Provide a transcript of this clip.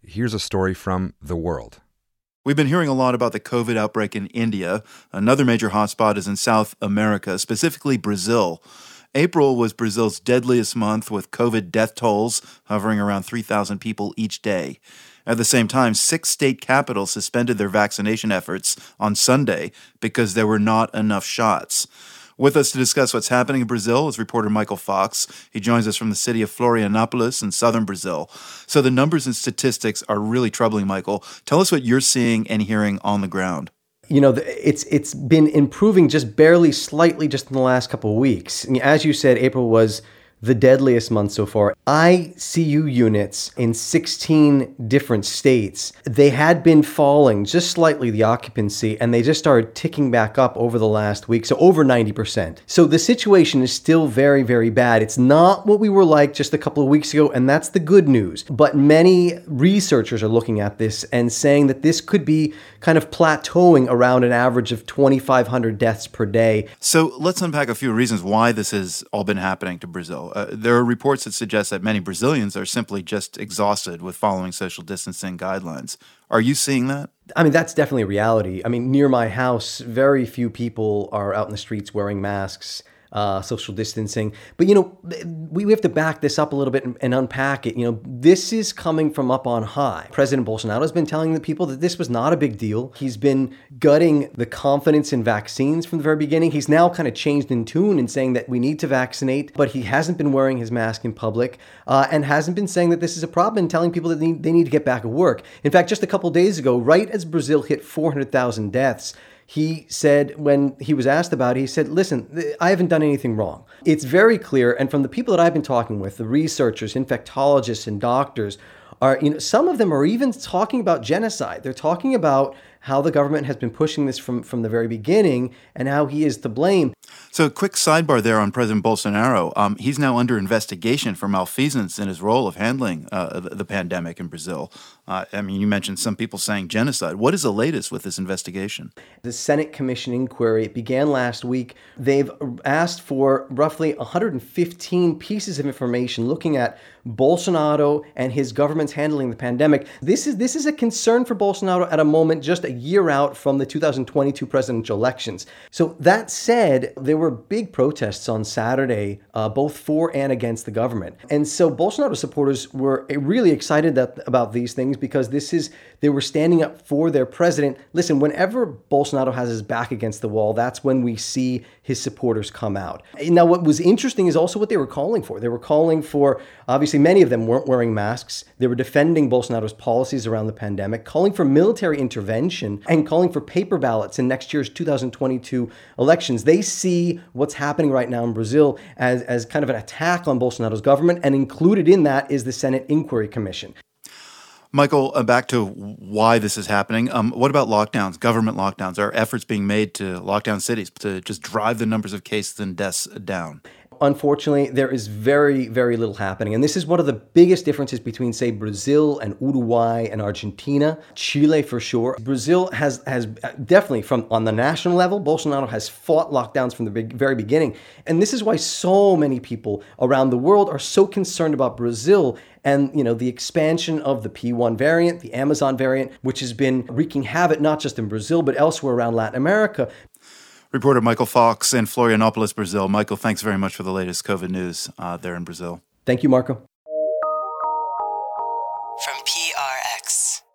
here's a story from The World. We've been hearing a lot about the COVID outbreak in India. Another major hotspot is in South America, specifically Brazil. April was Brazil's deadliest month, with COVID death tolls hovering around 3,000 people each day. At the same time, 6 state capitals suspended their vaccination efforts on Sunday because there were not enough shots. With us to discuss what's happening in Brazil is reporter Michael Fox. He joins us from the city of Florianópolis in southern Brazil. So the numbers and statistics are really troubling, Michael. Tell us what you're seeing and hearing on the ground. You know, it's been improving just barely, slightly, just in the last couple of weeks. As you said, April was the deadliest month so far. ICU units in 16 different states, they had been falling just slightly, the occupancy, and they just started ticking back up over the last week, so over 90%. So the situation is still very, very bad. It's not what we were like just a couple of weeks ago, and that's the good news. But many researchers are looking at this and saying that this could be kind of plateauing around an average of 2,500 deaths per day. So let's unpack a few reasons why this has all been happening to Brazil. There are reports that suggest that many Brazilians are simply just exhausted with following social distancing guidelines. Are you seeing that? I mean, that's definitely a reality. I mean, near my house, very few people are out in the streets wearing masks, social distancing. But, we have to back this up a little bit and unpack it. This is coming from up on high. President Bolsonaro has been telling the people that this was not a big deal. He's been gutting the confidence in vaccines from the very beginning. He's now kind of changed in tune and saying that we need to vaccinate, but he hasn't been wearing his mask in public and hasn't been saying that this is a problem and telling people that they need to get back at work. In fact, just a couple days ago, right as Brazil hit 400,000 deaths, he said, when he was asked about it, he said, listen, I haven't done anything wrong. It's very clear, and from the people that I've been talking with, the researchers, infectologists, and doctors, some of them are even talking about genocide. They're talking about how the government has been pushing this from the very beginning and how he is to blame. So a quick sidebar there on President Bolsonaro. He's now under investigation for malfeasance in his role of handling the pandemic in Brazil. You mentioned some people saying genocide. What is the latest with this investigation? The Senate Commission inquiry began last week. They've asked for roughly 115 pieces of information looking at Bolsonaro and his government's handling the pandemic. This is a concern for Bolsonaro at a moment just a year out from the 2022 presidential elections. So that said, there were big protests on Saturday, both for and against the government. And so Bolsonaro supporters were really excited about these things because they were standing up for their president. Listen, whenever Bolsonaro has his back against the wall, that's when we see his supporters come out. Now, what was interesting is also what they were calling for. They were calling for, obviously, many of them weren't wearing masks. They were defending Bolsonaro's policies around the pandemic, calling for military intervention, and calling for paper ballots in next year's 2022 elections. They see what's happening right now in Brazil as kind of an attack on Bolsonaro's government, and included in that is the Senate Inquiry Commission. Michael, back to why this is happening. What about lockdowns, government lockdowns? Are efforts being made to lock down cities to just drive the numbers of cases and deaths down? Unfortunately, there is very, very little happening. And this is one of the biggest differences between, say, Brazil and Uruguay and Argentina, Chile for sure. Brazil has definitely, on the national level, Bolsonaro has fought lockdowns from the very beginning. And this is why so many people around the world are so concerned about Brazil and, the expansion of the P1 variant, the Amazon variant, which has been wreaking havoc not just in Brazil, but elsewhere around Latin America. Reporter Michael Fox in Florianópolis, Brazil. Michael, thanks very much for the latest COVID news there in Brazil. Thank you, Marco. From PRX.